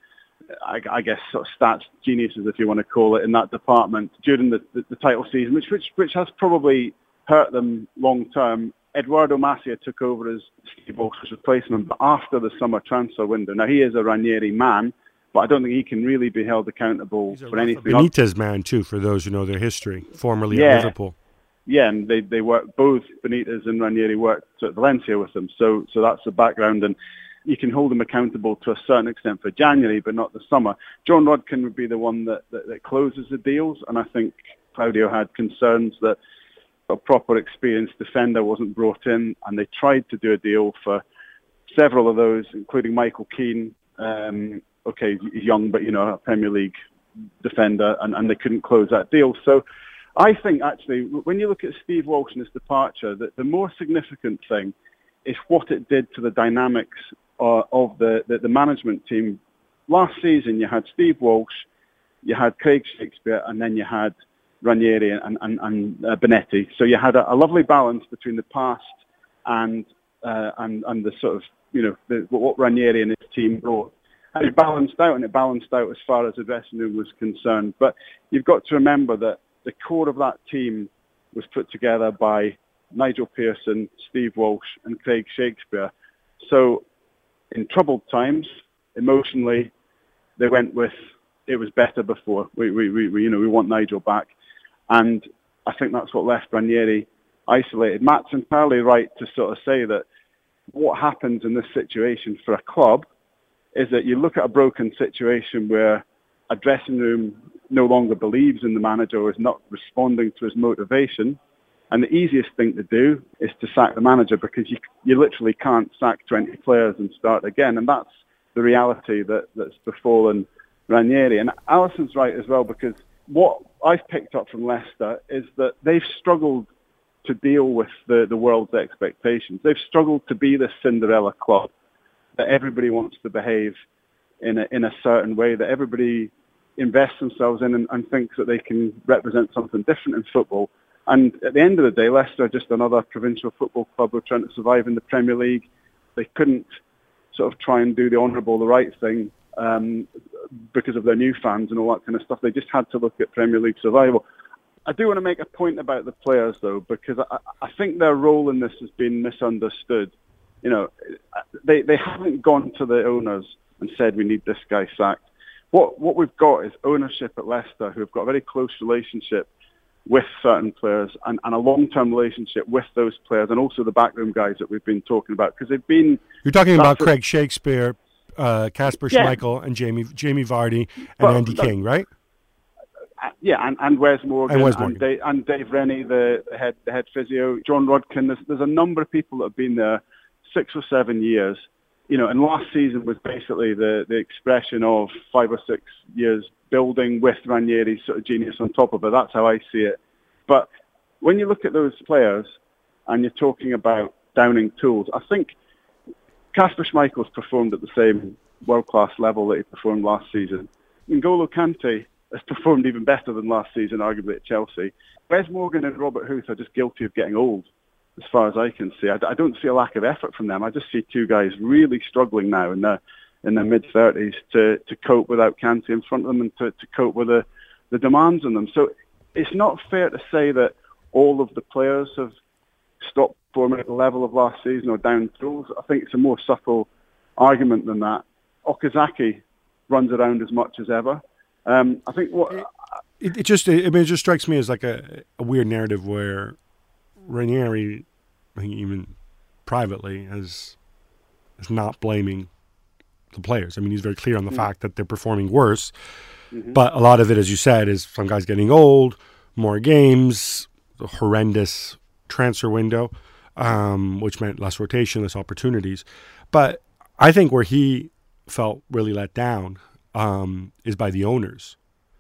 I guess, sort of stats geniuses, if you want to call it, in that department during the title season, which has probably hurt them long term. Eduardo Macia took over as Steve Walsh's replacement, but after the summer transfer window. Now, he is a Ranieri man, but I don't think he can really be held accountable for anything. Benitez man, too, for those who know their history, formerly at Liverpool. Yeah, and they worked, both Benitez and Ranieri worked at Valencia with them, so that's the background, and you can hold them accountable to a certain extent for January, but not the summer. John Rudkin would be the one that closes the deals, and I think Claudio had concerns that a proper experienced defender wasn't brought in, and they tried to do a deal for several of those, including Michael Keane. Okay, he's young, but, a Premier League defender, and they couldn't close that deal. So I think, actually, when you look at Steve Walsh and his departure, that the more significant thing is what it did to the dynamics of the management team. Last season, you had Steve Walsh, you had Craig Shakespeare, and then you had Ranieri and Benetti. So you had a lovely balance between the past and the sort of, what Ranieri and his team brought. And it balanced out as far as the dressing room was concerned. But you've got to remember that the core of that team was put together by Nigel Pearson, Steve Walsh, and Craig Shakespeare. So in troubled times, emotionally, they went with, it was better before. We want Nigel back. And I think that's what left Ranieri isolated. Matt's entirely right to sort of say that what happens in this situation for a club is that you look at a broken situation where a dressing room no longer believes in the manager or is not responding to his motivation. And the easiest thing to do is to sack the manager, because you literally can't sack 20 players and start again. And that's the reality that's befallen Ranieri. And Alison's right as well, because what I've picked up from Leicester is that they've struggled to deal with the world's expectations. They've struggled to be this Cinderella club that everybody wants to behave in a certain way, that everybody invests themselves in and thinks that they can represent something different in football. And at the end of the day, Leicester are just another provincial football club who are trying to survive in the Premier League. They couldn't sort of try and do the honourable, the right thing because of their new fans and all that kind of stuff. They just had to look at Premier League survival. I do want to make a point about the players, though, because I think their role in this has been misunderstood. They haven't gone to the owners and said, we need this guy sacked. What we've got is ownership at Leicester who have got a very close relationship with certain players and a long-term relationship with those players, and also the backroom guys that we've been talking about, because they've been... You're talking about Craig Shakespeare, Kasper Schmeichel, and Jamie Vardy, and Andy King, right? Yeah, and Wes Morgan, and Dave Rennie, the head physio, John Rudkin. There's a number of people that have been there 6 or 7 years. And last season was basically the expression of 5 or 6 years building with Ranieri's sort of genius on top of it. That's how I see it. But when you look at those players and you're talking about downing tools, I think Kasper Schmeichel's performed at the same world-class level that he performed last season. N'Golo Kante has performed even better than last season, arguably, at Chelsea. Wes Morgan and Robert Huth are just guilty of getting old, as far as I can see. I don't see a lack of effort from them. I just see two guys really struggling now in their mid-30s to cope without Kante in front of them and to cope with the demands on them. So it's not fair to say that all of the players have stopped performing at the level of last season or down tools. I think it's a more subtle argument than that. Okazaki runs around as much as ever. I think what... It just strikes me as like a weird narrative where Ranieri, I think even privately, is not blaming the players. I mean, he's very clear on the fact that they're performing worse. But a lot of it, as you said, is some guys getting old, more games, a horrendous transfer window, which meant less rotation, less opportunities. But I think where he felt really let down is by the owners.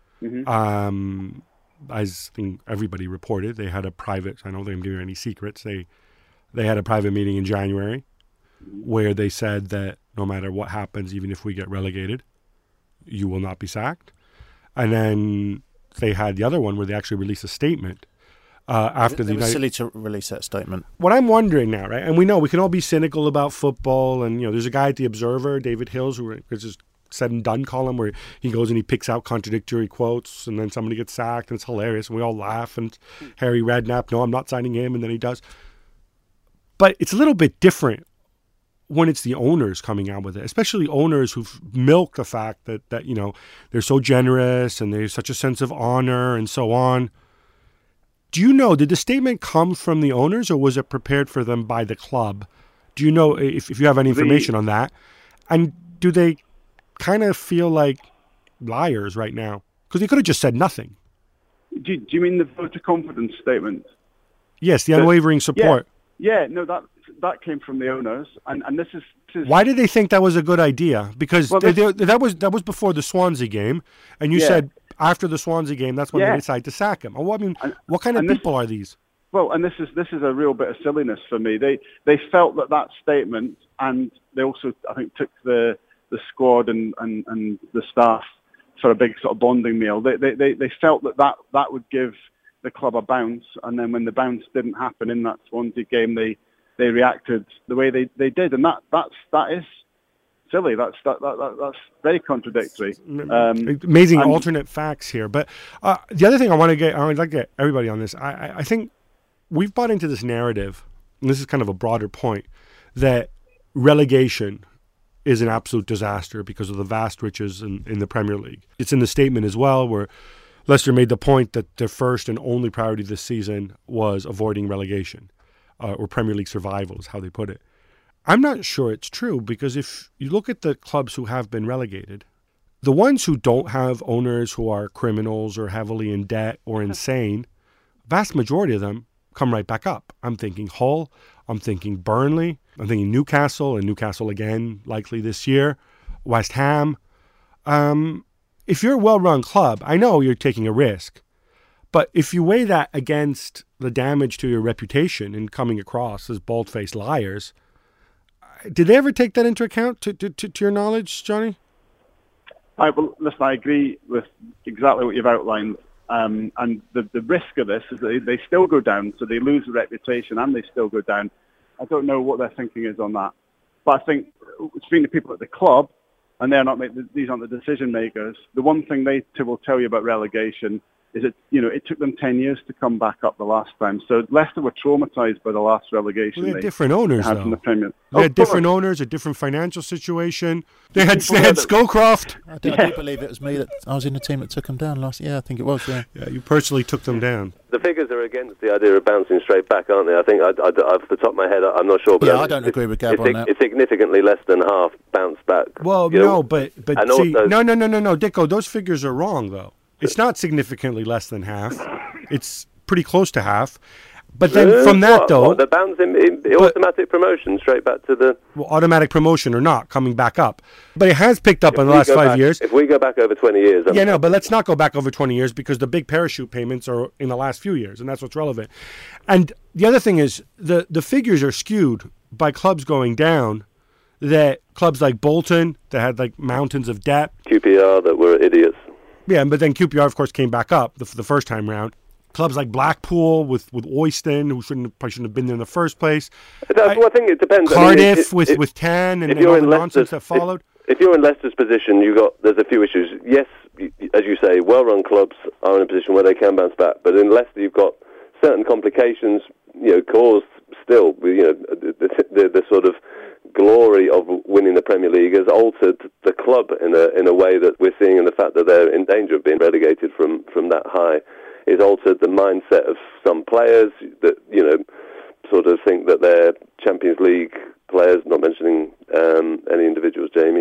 As I think everybody reported, they had a private, I don't think I'm giving any secrets, they had a private meeting in January where they said that no matter what happens, even if we get relegated, you will not be sacked. And then they had the other one where they actually released a statement after the United. Silly to release that statement. What I'm wondering now, right? And we know we can all be cynical about football, and there's a guy at the Observer, David Hills, who is just said and done column where he goes and he picks out contradictory quotes, and then somebody gets sacked, and it's hilarious, and we all laugh. And Harry Redknapp, no, I'm not signing him, and then he does. But it's a little bit different when it's the owners coming out with it, especially owners who've milked the fact that they're so generous and there's such a sense of honor and so on. Do you know, did the statement come from the owners or was it prepared for them by the club? Do you know if you have any information on that? And do they kind of feel like liars right now? Because they could have just said nothing. Do you mean the vote of confidence statement? Yes, the unwavering support. Yeah, no, that came from the owners, and this is. Why did they think that was a good idea? Because that was before the Swansea game, and you said after the Swansea game that's when they decided to sack him. Well, I mean, what kind of people are these? Well, and this is a real bit of silliness for me. They felt that statement, and they also I think took the squad and the staff for a big sort of bonding meal. They felt that would give the club a bounce, and then when the bounce didn't happen in that Swansea game, they reacted the way they did, and that is silly. That's very contradictory. Amazing alternate facts here. But the other thing I would like to get everybody on this. I think we've bought into this narrative, and this is kind of a broader point, that relegation is an absolute disaster because of the vast riches in the Premier League. It's in the statement as well, where Leicester made the point that their first and only priority this season was avoiding relegation, or Premier League survival is how they put it. I'm not sure it's true, because if you look at the clubs who have been relegated, the ones who don't have owners who are criminals or heavily in debt or insane, vast majority of them come right back up. I'm thinking Hull, I'm thinking Burnley, I'm thinking Newcastle, and Newcastle again likely this year, West Ham. If you're a well-run club, I know you're taking a risk, but if you weigh that against the damage to your reputation and coming across as bald-faced liars, did they ever take that into account to your knowledge, Johnny? Well, listen, I agree with exactly what you've outlined. And the risk of this is that they still go down, so they lose the reputation and they still go down. I don't know what their thinking is on that. But I think, speaking to people at the club, and these aren't the decision makers, the one thing they will tell you about relegation is that it took them 10 years to come back up the last time. So Leicester were traumatised by the last relegation. Well, they had different owners, though. From the Premier. They had different owners, a different financial situation. They had Scowcroft. I do believe it was me that I was in the team that took them down last year. I think it was, yeah. Yeah, you personally took them down. The figures are against the idea of bouncing straight back, aren't they? I think, off the top of my head, I'm not sure. But I don't agree with Gab on that. It's significantly less than half bounce back. Well, no, but see, no, Dicko, those figures are wrong, though. It's not significantly less than half. It's pretty close to half. But then from that, though... the bounce in automatic promotion straight back to the... Well, automatic promotion or not, coming back up. But it has picked up in the last 5 years. If we go back over 20 years... but let's not go back over 20 years because the big parachute payments are in the last few years, and that's what's relevant. And the other thing is, the figures are skewed by clubs going down, that clubs like Bolton, that had like mountains of debt... QPR, that were idiots. Yeah, but then QPR, of course, came back up the first time round. Clubs like Blackpool with Oyston, who probably shouldn't have been there in the first place. I think it depends. Cardiff with Tan and all the nonsense that followed. If you're in Leicester's position, there's a few issues. Yes, as you say, well-run clubs are in a position where they can bounce back. But in Leicester, you've got certain complications, caused still. The sort of glory of winning the Premier League has altered the club in a way that we're seeing, and the fact that they're in danger of being relegated from that high is altered the mindset of some players. That sort of think that they're Champions League players, not mentioning any individuals, Jamie,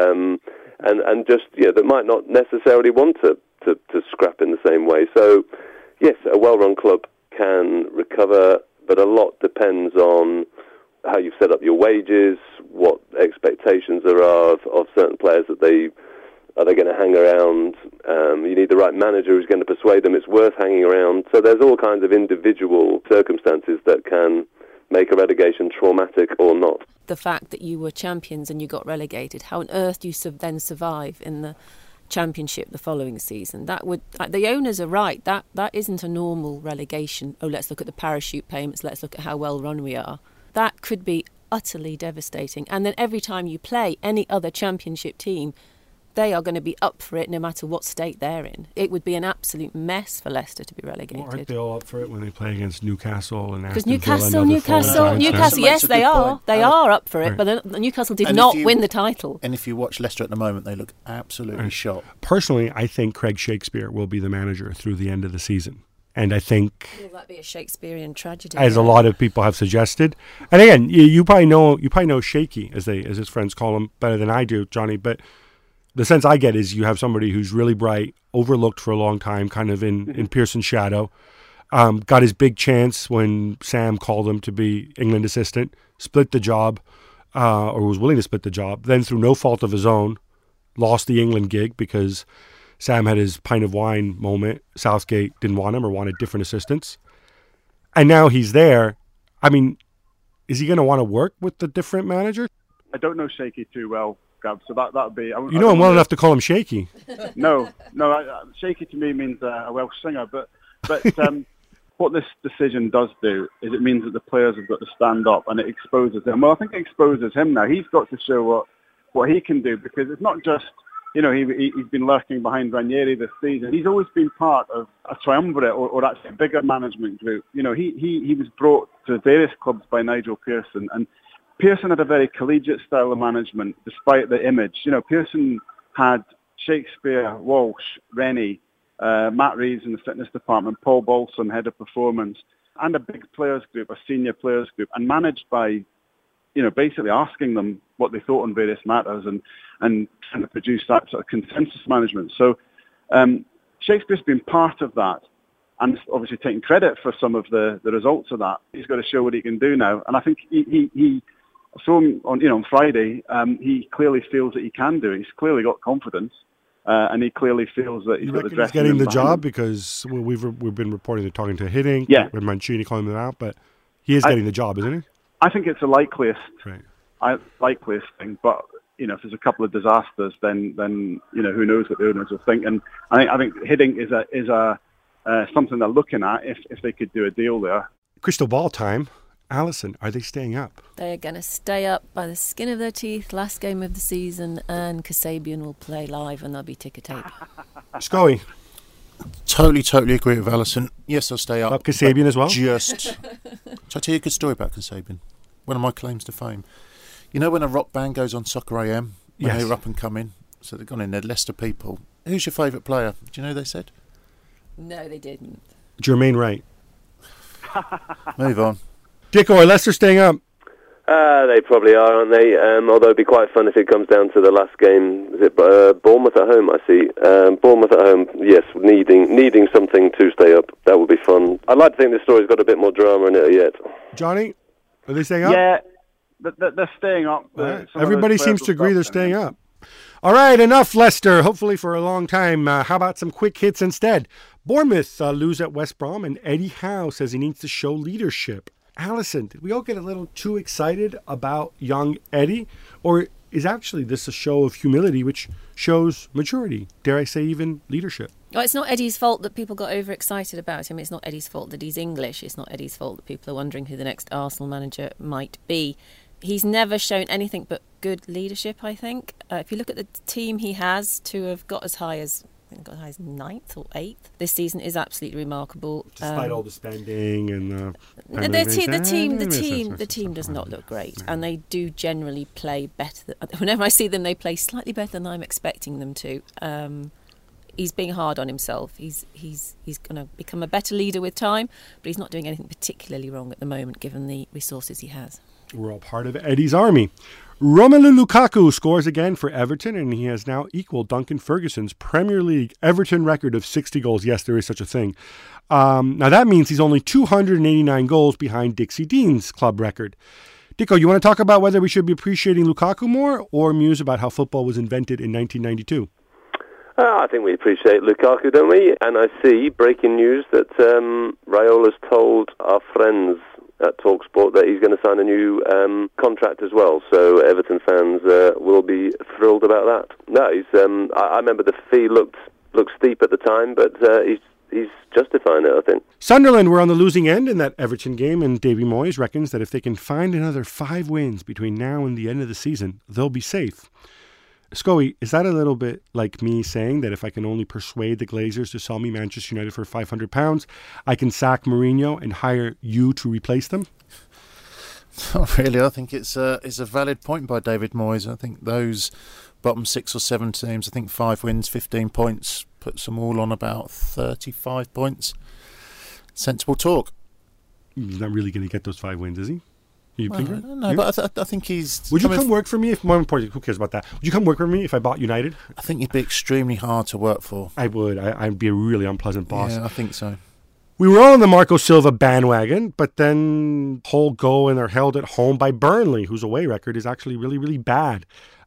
and just that might not necessarily want to scrap in the same way. So, yes, a well-run club can recover, but a lot depends on how you've set up your wages, what expectations there are of certain players that are they going to hang around. You need the right manager who's going to persuade them it's worth hanging around. So there's all kinds of individual circumstances that can make a relegation traumatic or not. The fact that you were champions and you got relegated, how on earth do you then survive in the Championship the following season? That would, the owners are right, that isn't a normal relegation. Oh, let's look at the parachute payments, let's look at how well run we are. That could be utterly devastating. And then every time you play any other Championship team, they are going to be up for it no matter what state they're in. It would be an absolute mess for Leicester to be relegated. Well, aren't they all up for it when they play against Newcastle and because Newcastle, Newcastle, yes, they are. They are up for it, but Newcastle did not win the title. And if you watch Leicester at the moment, they look absolutely shot. Personally, I think Craig Shakespeare will be the manager through the end of the season. And I think... Will that be a Shakespearean tragedy? As a lot of people have suggested. And again, you probably know Shaky, as his friends call him, better than I do, Johnny, but... The sense I get is you have somebody who's really bright, overlooked for a long time, kind of in Pearson's shadow, got his big chance when Sam called him to be England assistant, split the job, or was willing to split the job, then through no fault of his own, lost the England gig because Sam had his pint of wine moment. Southgate didn't want him or wanted different assistants. And now he's there. I mean, is he going to want to work with the different manager? I don't know Shaky too well, Gab, so that would be... You know him well enough to call him Shaky. No, Shaky to me means a Welsh singer, but what this decision does do is it means that the players have got to stand up and it exposes them. Well, I think it exposes him now. He's got to show what he can do, because it's not just, he's been lurking behind Ranieri this season. He's always been part of a triumvirate or actually a bigger management group. He was brought to various clubs by Nigel Pearson, and Pearson had a very collegiate style of management, despite the image. Pearson had Shakespeare, Walsh, Rennie, Matt Reeves in the fitness department, Paul Balson, head of performance, and a big players group, a senior players group, and managed by, basically asking them what they thought on various matters and trying to produce that sort of consensus management. So Shakespeare's been part of that, and obviously taking credit for some of the results of that. He's got to show what he can do now, and I think he saw him on Friday. He clearly feels that he can do it. He's clearly got confidence, and he clearly feels that he's got the dressing room getting the job him. Because we've been reporting they're talking to Hiddink, with Mancini calling them out, but he is getting the job, isn't he? I think it's the likeliest thing, but if there's a couple of disasters, then who knows what the owners will think. And I think Hiddink is something they're looking at if they could do a deal there. Crystal ball time. Alison, are they staying up? They are going to stay up by the skin of their teeth. Last game of the season, and Kasabian will play live, and there'll be ticker tape. Scully. Totally agree with Alison. Yes, I'll stay up. About Kasabian as well? Shall I tell you a good story about Kasabian? One of my claims to fame. When a rock band goes on Soccer AM, when they were up and coming, so they've gone in there, Leicester people, who's your favourite player? Do you know they said? No, they didn't. Jermaine Wright. Move on. Dicko, are Leicester staying up? They probably are, aren't they? Although it'd be quite fun if it comes down to the last game. Is it Bournemouth at home, I see. Bournemouth at home, yes, needing something to stay up. That would be fun. I'd like to think this story's got a bit more drama in it yet. Johnny, are they staying up? Yeah, they're staying up. Right. Everybody seems to agree they're staying up. All right, enough Leicester, hopefully for a long time. How about some quick hits instead? Bournemouth lose at West Brom, and Eddie Howe says he needs to show leadership. Alison, did we all get a little too excited about young Eddie? Or is actually this a show of humility which shows maturity, dare I say even leadership? Well, it's not Eddie's fault that people got overexcited about him. It's not Eddie's fault that he's English. It's not Eddie's fault that people are wondering who the next Arsenal manager might be. He's never shown anything but good leadership, I think. If you look at the team he has, to have got as high as 9th or 8th this season is absolutely remarkable. Despite all the spending and the team does not look great, and they do generally play better. Whenever I see them, they play slightly better than I'm expecting them to. he's being hard on himself. He's going to become a better leader with time, but he's not doing anything particularly wrong at the moment, given the resources he has. We're all part of Eddie's army. Romelu Lukaku scores again for Everton, and he has now equaled Duncan Ferguson's Premier League Everton record of 60 goals. Yes, there is such a thing. Now that means he's only 289 goals behind Dixie Dean's club record. Dicko, you want to talk about whether we should be appreciating Lukaku more or muse about how football was invented in 1992? I think we appreciate Lukaku, don't we? And I see breaking news that Raiola's told our friends at TalkSport that he's going to sign a new contract as well. So Everton fans will be thrilled about that. No, he's. I remember the fee looked steep at the time, but he's justifying it, I think. Sunderland were on the losing end in that Everton game, and Davy Moyes reckons that if they can find another 5 wins between now and the end of the season, they'll be safe. Scoey, is that a little bit like me saying that if I can only persuade the Glazers to sell me Manchester United for £500, I can sack Mourinho and hire you to replace them? Not really. I think it's a valid point by David Moyes. I think those bottom 6 or 7 teams, I think 5 wins, 15 points, puts them all on about 35 points. Sensible talk. He's not really going to get those 5 wins, is he? No, but I think he's... Would you come work for me if... More important, who cares about that? Would you come work for me if I bought United? I think you'd be extremely hard to work for. I would. I'd be a really unpleasant boss. Yeah, I think so. We were all on the Marco Silva bandwagon, but then Hull go and are held at home by Burnley, whose away record is actually really, really bad.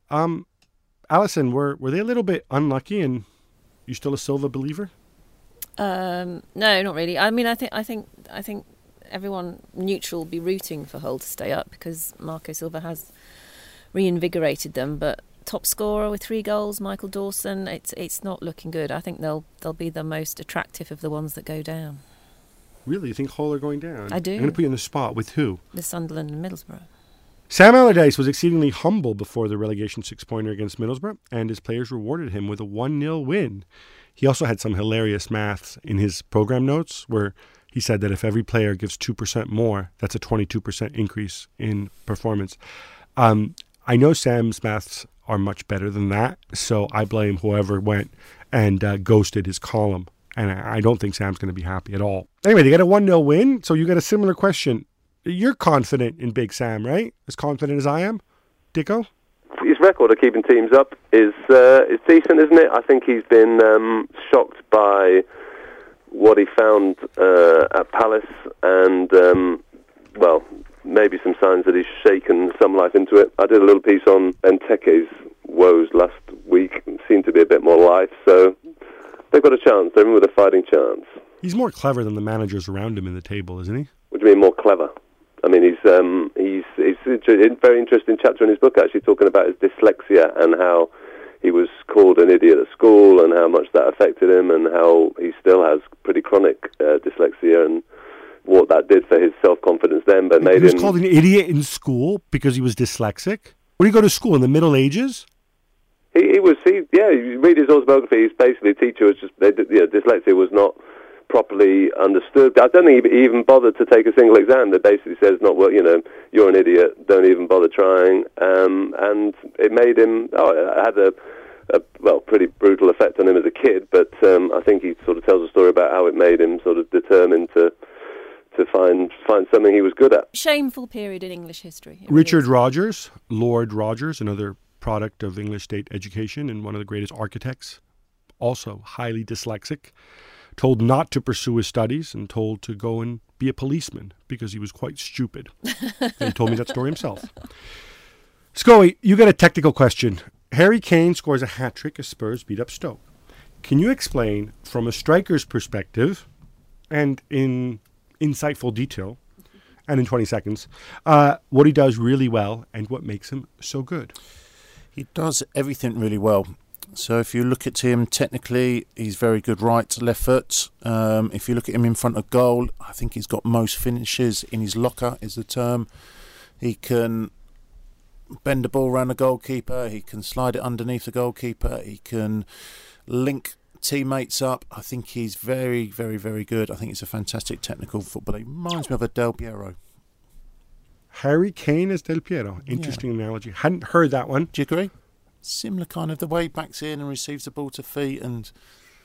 Alison, were they a little bit unlucky, and you still a Silva believer? No, not really. I mean, I think everyone neutral will be rooting for Hull to stay up because Marco Silva has reinvigorated them. But top scorer with 3 goals, Michael Dawson, it's not looking good. I think they'll be the most attractive of the ones that go down. Really? You think Hull are going down? I do. I'm going to put you on the spot. With who? With Sunderland and Middlesbrough. Sam Allardyce was exceedingly humble before the relegation 6-pointer against Middlesbrough, and his players rewarded him with a 1-0 win. He also had some hilarious maths in his program notes where he said that if every player gives 2% more, that's a 22% increase in performance. I know Sam's maths are much better than that, so I blame whoever went and ghosted his column. And I don't think Sam's going to be happy at all. Anyway, they got a 1-0 win, so you got a similar question. You're confident in Big Sam, right? As confident as I am? Dicko? His record of keeping teams up is decent, isn't it? I think he's been shocked by what he found at Palace and, maybe some signs that he's shaken some life into it. I did a little piece on Benteke's woes last week. It seemed to be a bit more life, so they've got a chance. They're in with a fighting chance. He's more clever than the managers around him in the table, isn't he? What do you mean more clever? I mean, he's a very interesting chapter in his book, actually, talking about his dyslexia and how he was called an idiot at school and how much that affected him and how he still has pretty chronic dyslexia and what that did for his self-confidence then. But made him... He was called an idiot in school because he was dyslexic? Where did he go to school, in the Middle Ages? You read his autobiography, he's basically a teacher, was just, dyslexia was not properly understood. I don't think he even bothered to take a single exam. That basically says, you're an idiot, don't even bother trying. And it made him, it had a pretty brutal effect on him as a kid, but I think he sort of tells a story about how it made him sort of determined to find something he was good at. Shameful period in English history. Richard Rogers, Lord Rogers, another product of English state education and one of the greatest architects, also highly dyslexic, told not to pursue his studies and told to go and be a policeman because he was quite stupid. He told me that story himself. Scoey, you got a technical question. Harry Kane scores a hat-trick as Spurs beat up Stoke. Can you explain from a striker's perspective and in insightful detail and in 20 seconds what he does really well and what makes him so good? He does everything really well. So if you look at him technically, he's very good right to left foot. If you look at him in front of goal, I think he's got most finishes in his locker is the term. He can bend the ball around the goalkeeper. He can slide it underneath the goalkeeper. He can link teammates up. I think he's very, very, very good. I think he's a fantastic technical footballer. He reminds me of a Del Piero. Harry Kane as Del Piero. Interesting analogy. Hadn't heard that one. Do you agree? Similar kind of the way he backs in and receives the ball to feet and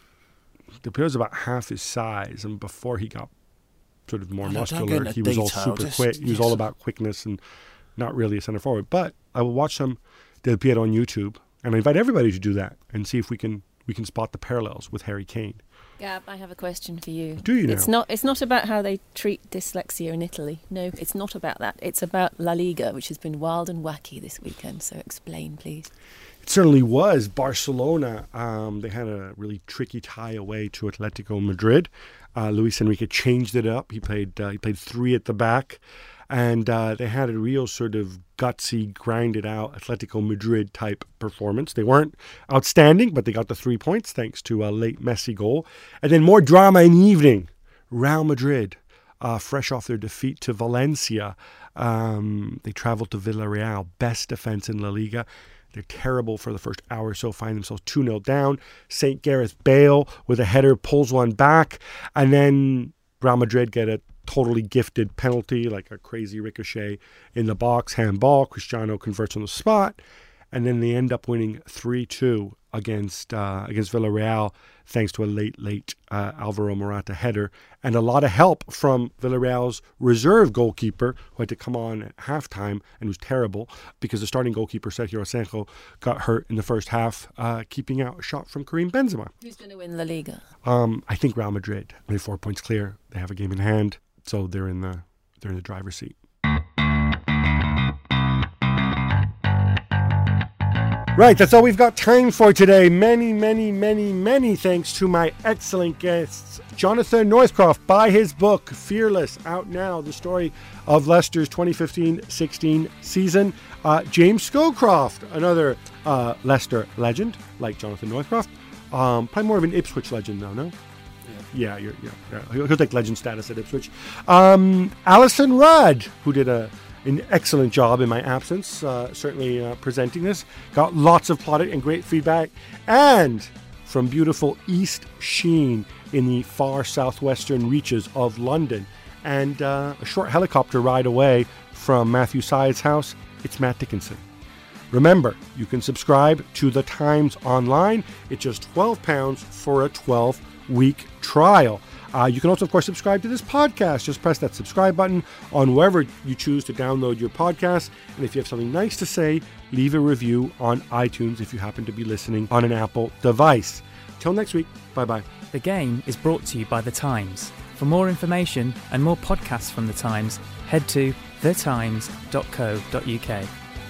Del Piero's about half his size, and before he got sort of more muscular, he was all super quick. He was all about quickness and not really a center forward. But I will watch some Del Piero on YouTube, and I invite everybody to do that and see if we can spot the parallels with Harry Kane. Gab, I have a question for you. Do you now? It's not about how they treat dyslexia in Italy. No, it's not about that. It's about La Liga, which has been wild and wacky this weekend. So explain, please. It certainly was. Barcelona, they had a really tricky tie away to Atletico Madrid. Luis Enrique changed it up. He played 3 at the back. And they had a real sort of gutsy, grinded out Atletico Madrid type performance. They weren't outstanding, but they got the 3 points thanks to a late Messi goal. And then more drama in the evening. Real Madrid, fresh off their defeat to Valencia. They traveled to Villarreal, best defense in La Liga. They're terrible for the first hour or so, find themselves 2-0 down. St. Gareth Bale with a header pulls one back. And then Real Madrid get a totally gifted penalty, like a crazy ricochet in the box, handball. Cristiano converts on the spot, and then they end up winning 3-2 against Villarreal, thanks to a late Alvaro Morata header, and a lot of help from Villarreal's reserve goalkeeper, who had to come on at halftime and was terrible because the starting goalkeeper Sergio Asenjo got hurt in the first half, keeping out a shot from Karim Benzema. Who's going to win La Liga? I think Real Madrid. They're 4 points clear. They have a game in hand. So they're in the driver's seat. Right, that's all we've got time for today. Many thanks to my excellent guests. Jonathan Northcroft, by his book, Fearless, out now, the story of Leicester's 2015-16 season. James Scowcroft, another Leicester legend, like Jonathan Northcroft. Probably more of an Ipswich legend, though, no? Yeah. He'll take legend status at Ipswich. Alison Rudd, who did an excellent job in my absence, certainly presenting this. Got lots of plaudits and great feedback. And from beautiful East Sheen in the far southwestern reaches of London. And a short helicopter ride away from Matthew Syed's house, it's Matt Dickinson. Remember, you can subscribe to The Times online. It's just £12 for a 12-week trial. You can also, of course, subscribe to this podcast. Just press that subscribe button on wherever you choose to download your podcast. And if you have something nice to say, leave a review on iTunes if you happen to be listening on an Apple device. Till next week, bye-bye. The Game is brought to you by The Times. For more information and more podcasts from The Times, head to thetimes.co.uk.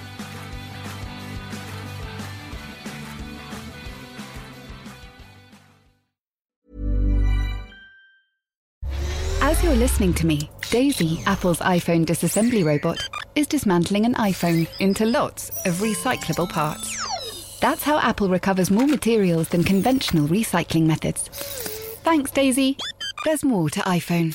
As you're listening to me, Daisy, Apple's iPhone disassembly robot, is dismantling an iPhone into lots of recyclable parts. That's how Apple recovers more materials than conventional recycling methods. Thanks, Daisy. There's more to iPhone.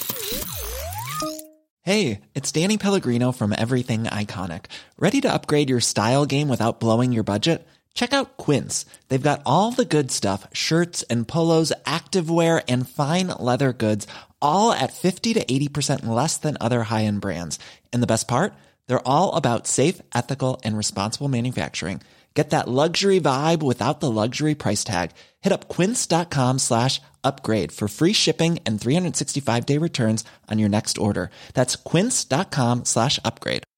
Hey, it's Danny Pellegrino from Everything Iconic. Ready to upgrade your style game without blowing your budget? Check out Quince. They've got all the good stuff, shirts and polos, activewear, and fine leather goods, all at 50 to 80% less than other high-end brands. And the best part? They're all about safe, ethical, and responsible manufacturing. Get that luxury vibe without the luxury price tag. Hit up quince.com/upgrade for free shipping and 365-day returns on your next order. That's quince.com/upgrade.